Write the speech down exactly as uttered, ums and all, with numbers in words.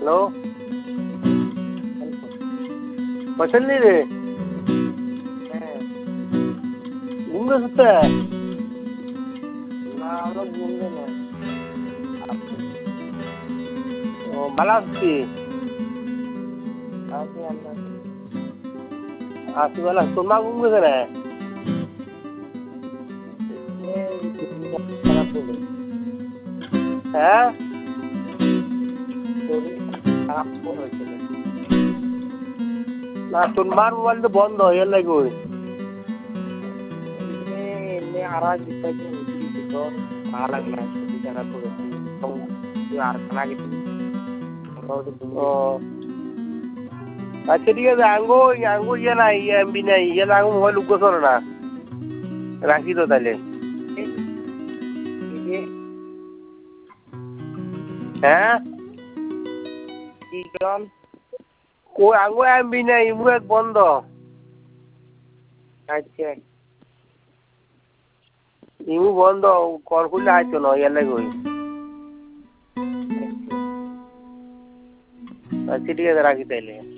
hello পছন্দি রে হ্যাঁ ঘুম গেছে না আমরা ঘুমবে না ও ভালো আছি আছি আমরা আছি ভালো তোর মা ঘুম গেছে না খারাপ বলে হ্যাঁ শরীর খারাপ হয়েছিল না তোর মার মোবাইল তো বন্ধ এর লাগে ওই এমনি আর এক বিষয়কে উঠেছি তো ভালো লাগে না শরীর খারাপ করেছি তুই আর খানা গেছি ও আচ্ছা ঠিক আছে আঙ্গো আঙ্গো ইয়ে নাই ইয়ে এমবি নাই ইয়ে না আঙ্গো মোবাইল উগ্র চলে না রাখি তো তাহলে হ্যাঁ কি কারণ ও আঙ্গো এমবি নাই ইমু এক বন্ধ আচ্ছা ইমু বন্ধ কল করলে আইতো না এর লাগে ওই আচ্ছা ঠিক আছে রাখি তাইলে